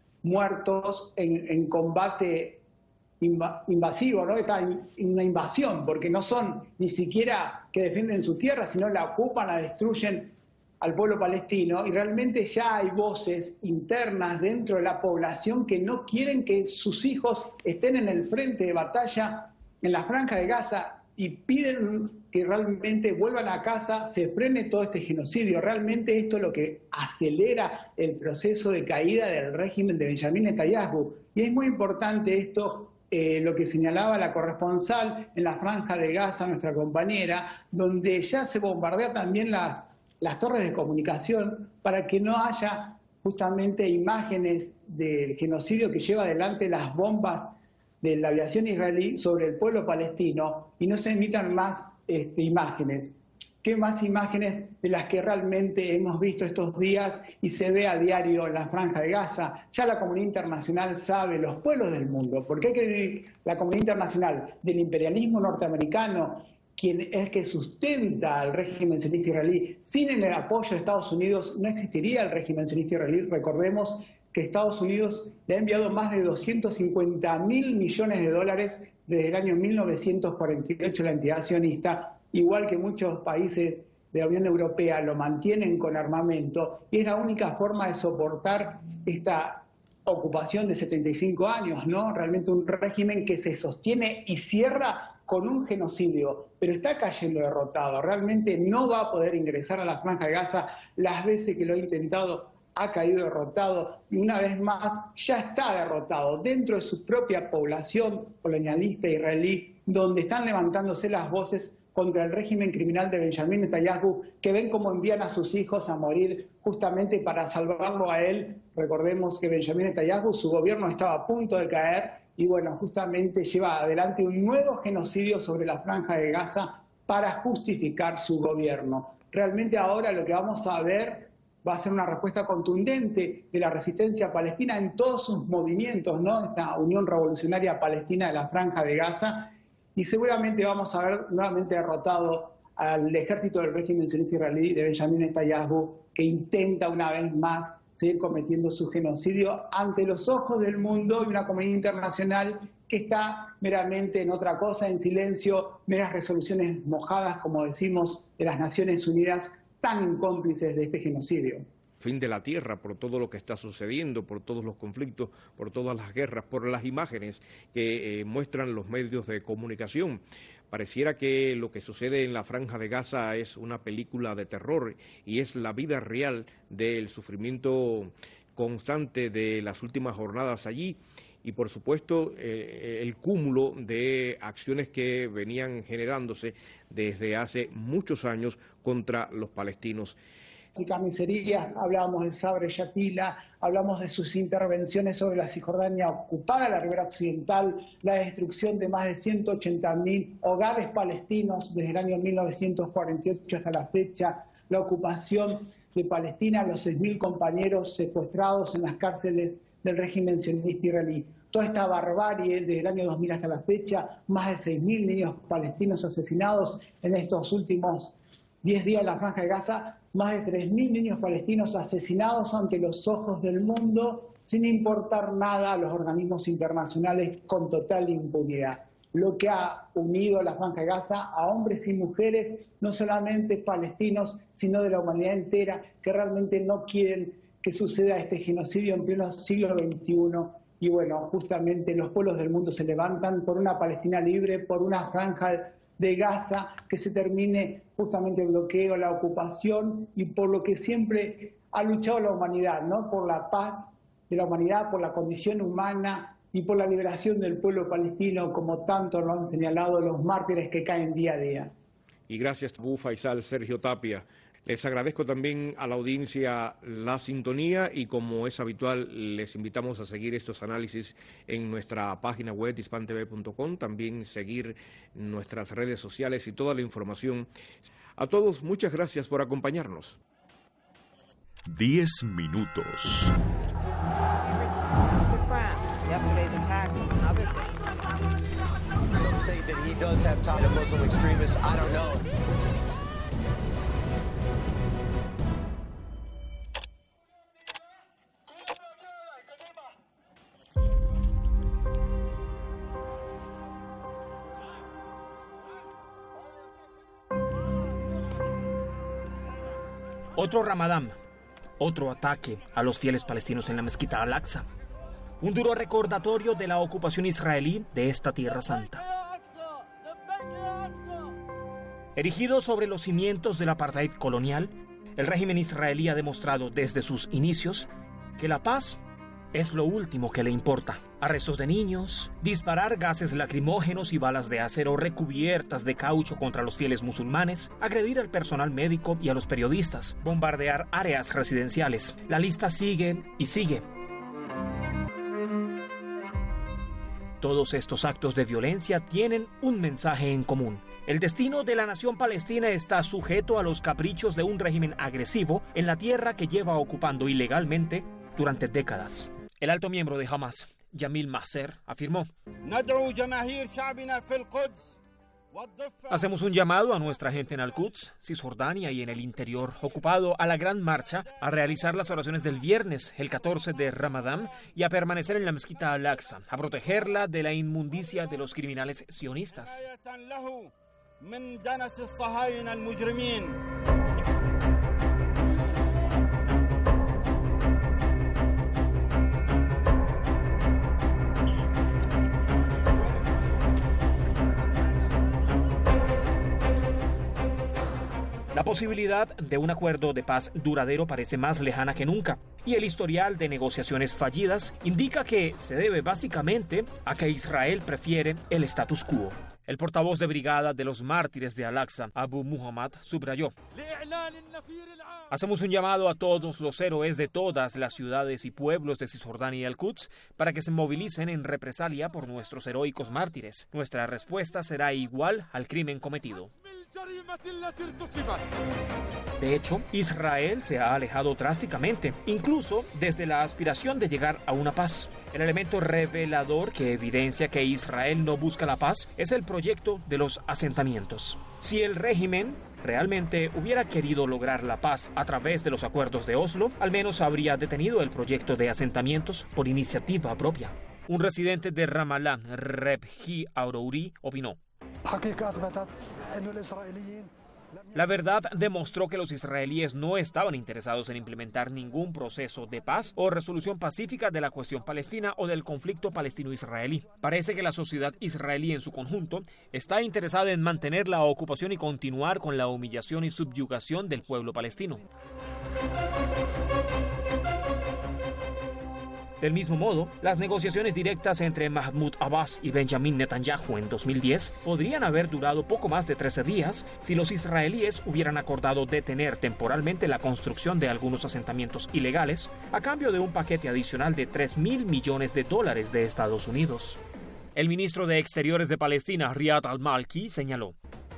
Speaker 3: muertos en, en combate inv invasivo, ¿no? Está en una invasión, porque no son ni siquiera que defienden su tierra, sino la ocupan, la destruyen al pueblo palestino, y realmente ya hay voces internas dentro de la población que no quieren que sus hijos estén en el frente de batalla en la Franja de Gaza, y piden que realmente vuelvan a casa, se frene todo este genocidio. Realmente esto es lo que acelera el proceso de caída del régimen de Benjamín Netanyahu. Y es muy importante esto, eh, lo que señalaba la corresponsal en la Franja de Gaza, nuestra compañera, donde ya se bombardea también las, las torres de comunicación para que no haya justamente imágenes del genocidio que lleva adelante las bombas de la aviación israelí sobre el pueblo palestino, y no se emitan más este, imágenes. ¿Qué más imágenes de las que realmente hemos visto estos días y se ve a diario en la Franja de Gaza? Ya la comunidad internacional sabe, los pueblos del mundo, porque hay que la comunidad internacional del imperialismo norteamericano, quien es el que sustenta al régimen sionista israelí. Sin el apoyo de Estados Unidos no existiría el régimen sionista israelí. Recordemos que Estados Unidos le ha enviado más de doscientos cincuenta mil millones de dólares desde el año mil novecientos cuarenta y ocho a la entidad sionista, igual que muchos países de la Unión Europea lo mantienen con armamento, y es la única forma de soportar esta ocupación de setenta y cinco años, ¿no? Realmente un régimen que se sostiene y cierra con un genocidio, pero está cayendo derrotado. Realmente no va a poder ingresar a la Franja de Gaza. Las veces que lo ha intentado ha caído derrotado, y una vez más ya está derrotado dentro de su propia población colonialista israelí, donde están levantándose las voces contra el régimen criminal de Benjamín Netanyahu, que ven cómo envían a sus hijos a morir justamente para salvarlo a él. Recordemos que Benjamín Netanyahu, su gobierno estaba a punto de caer, y bueno, justamente lleva adelante un nuevo genocidio sobre la Franja de Gaza para justificar su gobierno. Realmente ahora lo que vamos a ver va a ser una respuesta contundente de la resistencia palestina en todos sus movimientos, ¿no? Esta Unión Revolucionaria Palestina de la Franja de Gaza, y seguramente vamos a ver nuevamente derrotado al ejército del régimen sionista israelí de Benjamín Netanyahu, que intenta una vez más seguir cometiendo su genocidio ante los ojos del mundo y una comunidad internacional que está meramente en otra cosa, en silencio, meras resoluciones mojadas, como decimos, de las Naciones Unidas, tan cómplices de este genocidio.
Speaker 2: Fin de la tierra por todo lo que está sucediendo, por todos los conflictos, por todas las guerras, por las imágenes que eh, muestran los medios de comunicación. Pareciera que lo que sucede en la Franja de Gaza es una película de terror, y es la vida real del sufrimiento constante de las últimas jornadas allí, y por supuesto eh, el cúmulo de acciones que venían generándose desde hace muchos años contra los palestinos.
Speaker 3: Y carnicerías, hablábamos de Sabre Yatila, hablamos de sus intervenciones sobre la Cisjordania ocupada, la ribera occidental, la destrucción de más de ciento ochenta mil hogares palestinos desde el año mil novecientos cuarenta y ocho hasta la fecha, la ocupación de Palestina, los seis mil compañeros secuestrados en las cárceles del régimen sionista israelí. Toda esta barbarie desde el año dos mil hasta la fecha, más de seis mil niños palestinos asesinados en estos últimos diez días en la Franja de Gaza, más de tres mil niños palestinos asesinados ante los ojos del mundo, sin importar nada a los organismos internacionales, con total impunidad. lo que ha unido a la Franja de Gaza a hombres y mujeres, no solamente palestinos, sino de la humanidad entera, que realmente no quieren que suceda este genocidio en pleno siglo veintiuno. Y bueno, justamente los pueblos del mundo se levantan por una Palestina libre, por una Franja de Gaza, que se termine justamente el bloqueo, la ocupación, y por lo que siempre ha luchado la humanidad, ¿no? Por la paz de la humanidad, por la condición humana y por la liberación del pueblo palestino, como tanto lo han señalado los mártires que caen día a día.
Speaker 2: Y gracias, Abu Faisal, Sergio Tapia. Les agradezco también a la audiencia la sintonía y, como es habitual, les invitamos a seguir estos análisis en nuestra página web hispan t v punto com, también seguir nuestras redes sociales y toda la información. A todos, muchas gracias por acompañarnos.
Speaker 6: Diez minutos.
Speaker 7: Otro Ramadán, otro ataque a los fieles palestinos en la mezquita Al-Aqsa. Un duro recordatorio de la ocupación israelí de esta tierra santa. Erigido sobre los cimientos del apartheid colonial, el régimen israelí ha demostrado desde sus inicios que la paz es lo último que le importa. Arrestos de niños, disparar gases lacrimógenos y balas de acero recubiertas de caucho contra los fieles musulmanes, agredir al personal médico y a los periodistas, bombardear áreas residenciales. La lista sigue y sigue. Todos estos actos de violencia tienen un mensaje en común. El destino de la nación palestina está sujeto a los caprichos de un régimen agresivo en la tierra que lleva ocupando ilegalmente durante décadas. El alto miembro de Hamas, Yamil Masser, afirmó: hacemos un llamado a nuestra gente en Al-Quds, Cisjordania y en el interior ocupado a la gran marcha, a realizar las oraciones del viernes, el catorce de Ramadán, y a permanecer en la mezquita Al-Aqsa, a protegerla de la inmundicia de los criminales sionistas. La posibilidad de un acuerdo de paz duradero parece más lejana que nunca, y el historial de negociaciones fallidas indica que se debe básicamente a que Israel prefiere el status quo. El portavoz de brigada de los mártires de Al-Aqsa, Abu Muhammad, subrayó: hacemos un llamado a todos los héroes de todas las ciudades y pueblos de Cisjordania y Al-Quds para que se movilicen en represalia por nuestros heroicos mártires. Nuestra respuesta será igual al crimen cometido. De hecho, Israel se ha alejado drásticamente, incluso desde la aspiración de llegar a una paz. El elemento revelador que evidencia que Israel no busca la paz es el proyecto de los asentamientos. Si el régimen realmente hubiera querido lograr la paz a través de los acuerdos de Oslo, al menos habría detenido el proyecto de asentamientos por iniciativa propia. Un residente de Ramallah, Rebhi Arouri, opinó: la verdad demostró que los israelíes no estaban interesados en implementar ningún proceso de paz o resolución pacífica de la cuestión palestina o del conflicto palestino-israelí. Parece que la sociedad israelí en su conjunto está interesada en mantener la ocupación y continuar con la humillación y subyugación del pueblo palestino. Del mismo modo, las negociaciones directas entre Mahmoud Abbas y Benjamin Netanyahu en dos mil diez podrían haber durado poco más de trece días si los israelíes hubieran acordado detener temporalmente la construcción de algunos asentamientos ilegales a cambio de un paquete adicional de tres mil millones de dólares de Estados Unidos. El ministro de Exteriores de Palestina, Riyad al-Malki, señaló: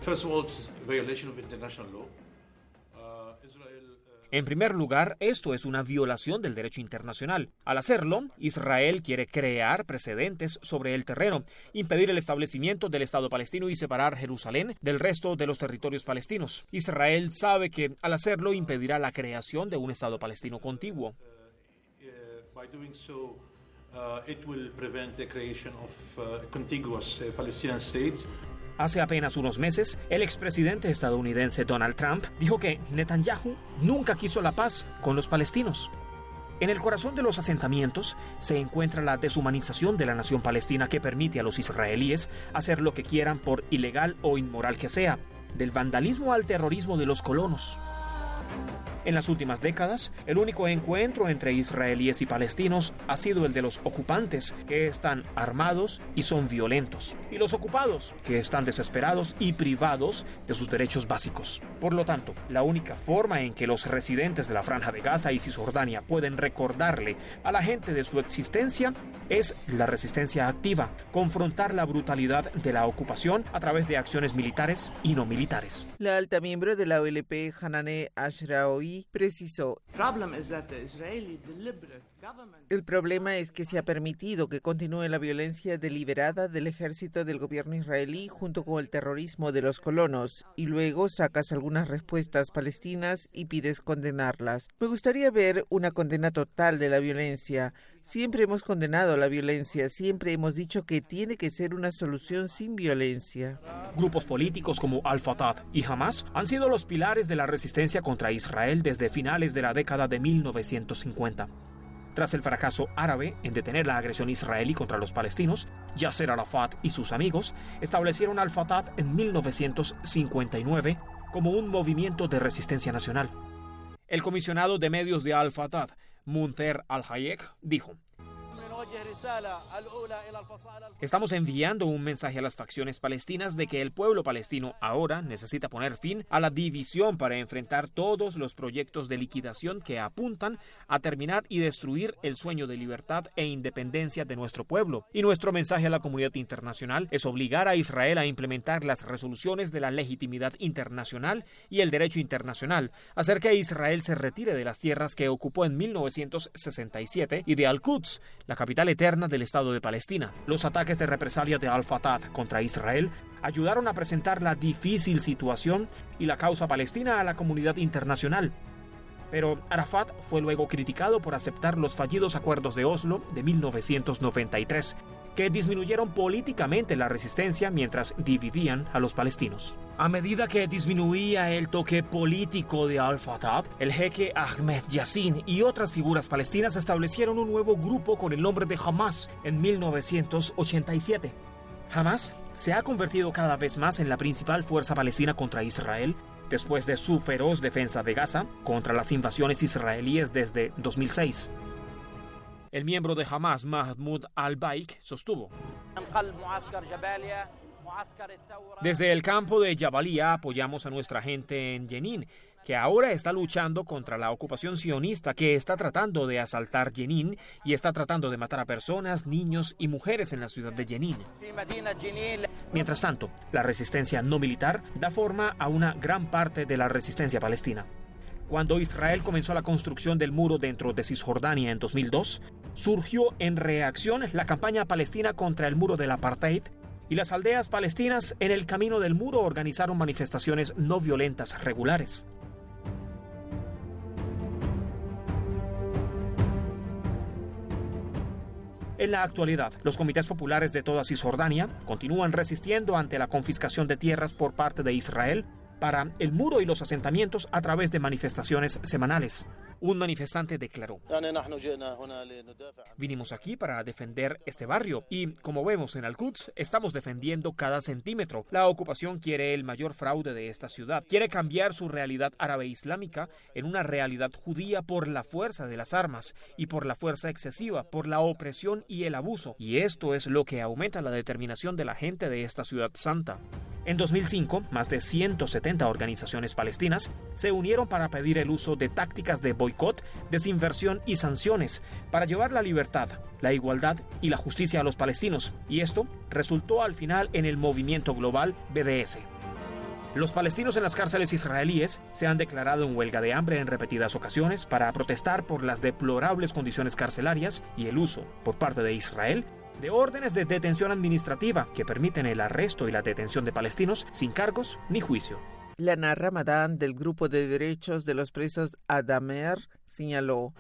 Speaker 7: en primer lugar, esto es una violación del derecho internacional. Al hacerlo, Israel quiere crear precedentes sobre el terreno, impedir el establecimiento del Estado palestino y separar Jerusalén del resto de los territorios palestinos. Israel sabe que, al hacerlo, impedirá la creación de un Estado palestino contiguo.
Speaker 8: Uh, it will prevent the creation of uh, a contiguous uh, Palestinian state.
Speaker 7: Hace apenas unos meses, el expresidente estadounidense Donald Trump dijo que Netanyahu nunca quiso la paz con los palestinos. En el corazón de los asentamientos se encuentra la deshumanización de la nación palestina que permite a los israelíes hacer lo que quieran por ilegal o inmoral que sea, del vandalismo al terrorismo de los colonos. En las últimas décadas, el único encuentro entre israelíes y palestinos ha sido el de los ocupantes, que están armados y son violentos, y los ocupados, que están desesperados y privados de sus derechos básicos. Por lo tanto, la única forma en que los residentes de la Franja de Gaza y Cisjordania pueden recordarle a la gente de su existencia es la resistencia activa, confrontar la brutalidad de la ocupación a través de acciones militares y no militares.
Speaker 11: La alta miembro de la O L P, Hananeh Ashraoui, precisó: el problema es que se ha permitido que continúe la violencia deliberada del ejército del gobierno israelí junto con el terrorismo de los colonos, y luego sacas algunas respuestas palestinas y pides condenarlas. Me gustaría ver una condena total de la violencia. Siempre hemos condenado la violencia, siempre hemos dicho que tiene que ser una solución sin violencia.
Speaker 7: Grupos políticos como Al-Fatah y Hamas han sido los pilares de la resistencia contra Israel desde finales de la década de mil novecientos cincuenta. Tras el fracaso árabe en detener la agresión israelí contra los palestinos, Yasser Arafat y sus amigos establecieron Al-Fatah en mil novecientos cincuenta y nueve como un movimiento de resistencia nacional. El comisionado de medios de Al-Fatah, Munther Al-Hayek, dijo: estamos enviando un mensaje a las facciones palestinas de que el pueblo palestino ahora necesita poner fin a la división para enfrentar todos los proyectos de liquidación que apuntan a terminar y destruir el sueño de libertad e independencia de nuestro pueblo. Y nuestro mensaje a la comunidad internacional es obligar a Israel a implementar las resoluciones de la legitimidad internacional y el derecho internacional, hacer que Israel se retire de las tierras que ocupó en mil novecientos sesenta y siete y de Al-Quds, la capital eterna del Estado de Palestina. Los ataques de represalia de Al-Fatah contra Israel ayudaron a presentar la difícil situación y la causa palestina a la comunidad internacional. Pero Arafat fue luego criticado por aceptar los fallidos acuerdos de Oslo de mil novecientos noventa y tres, que disminuyeron políticamente la resistencia mientras dividían a los palestinos. A medida que disminuía el toque político de Al-Fatah, el jeque Ahmed Yassin y otras figuras palestinas establecieron un nuevo grupo con el nombre de Hamas en mil novecientos ochenta y siete. Hamas se ha convertido cada vez más en la principal fuerza palestina contra Israel, después de su feroz defensa de Gaza contra las invasiones israelíes desde dos mil seis. El miembro de Hamas, Mahmoud al-Baik, sostuvo: desde el campo de Jabalia apoyamos a nuestra gente en Jenin, que ahora está luchando contra la ocupación sionista que está tratando de asaltar Jenin y está tratando de matar a personas, niños y mujeres en la ciudad de Jenin. Mientras tanto, la resistencia no militar da forma a una gran parte de la resistencia palestina. Cuando Israel comenzó la construcción del muro dentro de Cisjordania en dos mil dos, surgió en reacción la campaña palestina contra el muro del apartheid, y las aldeas palestinas en el camino del muro organizaron manifestaciones no violentas regulares. En la actualidad, los comités populares de toda Cisjordania continúan resistiendo ante la confiscación de tierras por parte de Israel para el muro y los asentamientos a través de manifestaciones semanales. Un manifestante declaró: vinimos aquí para defender este barrio y, como vemos en Al-Quds, estamos defendiendo cada centímetro. La ocupación quiere el mayor fraude de esta ciudad. Quiere cambiar su realidad árabe islámica en una realidad judía por la fuerza de las armas y por la fuerza excesiva, por la opresión y el abuso. Y esto es lo que aumenta la determinación de la gente de esta ciudad santa. En dos mil cinco, más de ciento setenta organizaciones palestinas se unieron para pedir el uso de tácticas de boicot, desinversión y sanciones para llevar la libertad, la igualdad y la justicia a los palestinos, y esto resultó al final en el movimiento global B D S. Los palestinos en las cárceles israelíes se han declarado en huelga de hambre en repetidas ocasiones para protestar por las deplorables condiciones carcelarias y el uso, por parte de Israel, de órdenes de detención administrativa que permiten el arresto y la detención de palestinos sin cargos ni juicio.
Speaker 11: Lana Ramadán, del Grupo de Derechos de los Presos Adamer, señaló: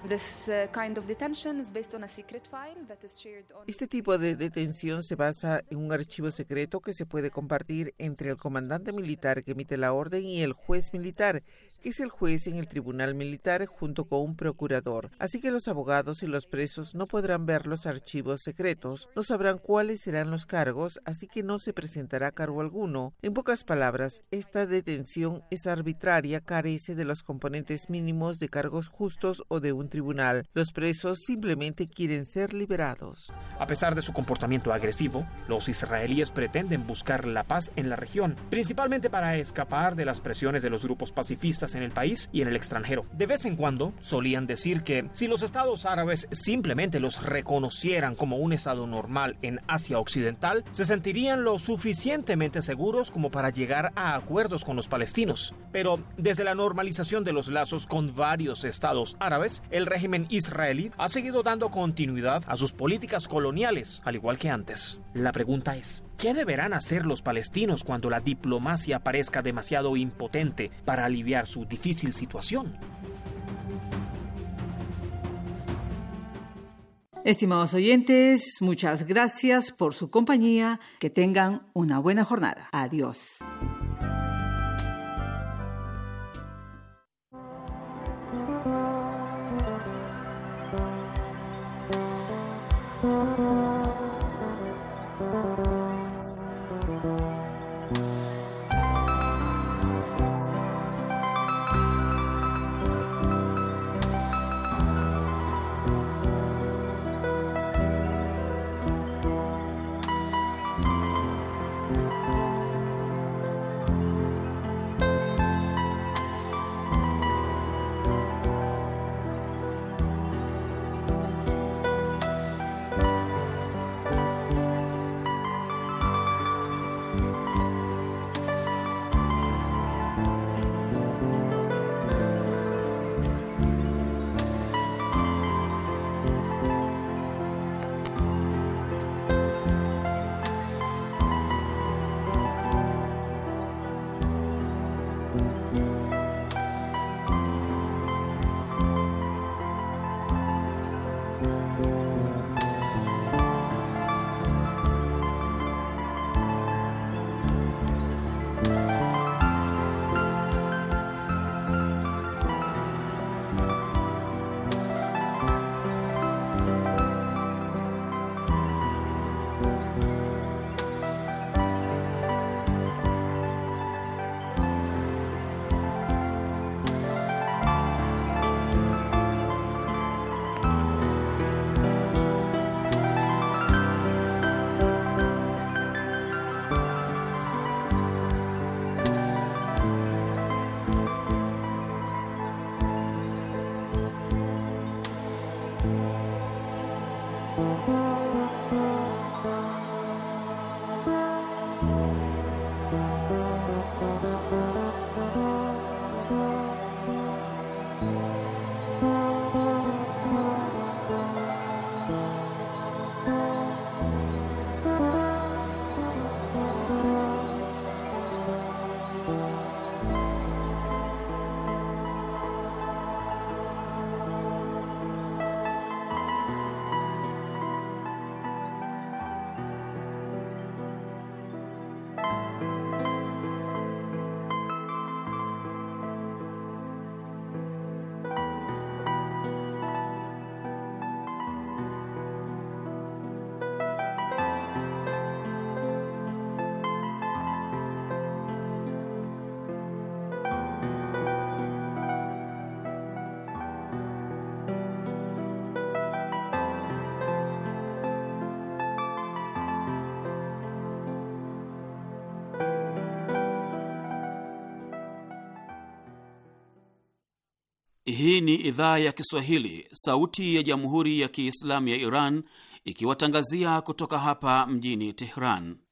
Speaker 11: Este tipo de detención se basa en un archivo secreto que se puede compartir entre el comandante militar que emite la orden y el juez militar, que es el juez en el tribunal militar junto con un procurador. Así que los abogados y los presos no podrán ver los archivos secretos, no sabrán cuáles serán los cargos, así que no se presentará cargo alguno. En pocas palabras, esta detención es arbitraria, carece de los componentes mínimos de cargos justos o de un tribunal. Los presos simplemente quieren ser liberados.
Speaker 7: A pesar de su comportamiento agresivo, los israelíes pretenden buscar la paz en la región, principalmente para escapar de las presiones de los grupos pacifistas en el país y en el extranjero. De vez en cuando solían decir que si los estados árabes simplemente los reconocieran como un estado normal en Asia Occidental, se sentirían lo suficientemente seguros como para llegar a acuerdos con los palestinos. Pero desde la normalización de los lazos con varios estados árabes, el régimen israelí ha seguido dando continuidad a sus políticas coloniales, al igual que antes. La pregunta es: ¿qué deberán hacer los palestinos cuando la diplomacia parezca demasiado impotente para aliviar su difícil situación?
Speaker 4: Estimados oyentes, muchas gracias por su compañía. Que tengan una buena jornada. Adiós.
Speaker 12: Hii ni idhaa ya Kiswahili, sauti ya Jamhuri ya Kiislamu ya Iran, ikiwatangazia kutoka hapa mjini Tehran.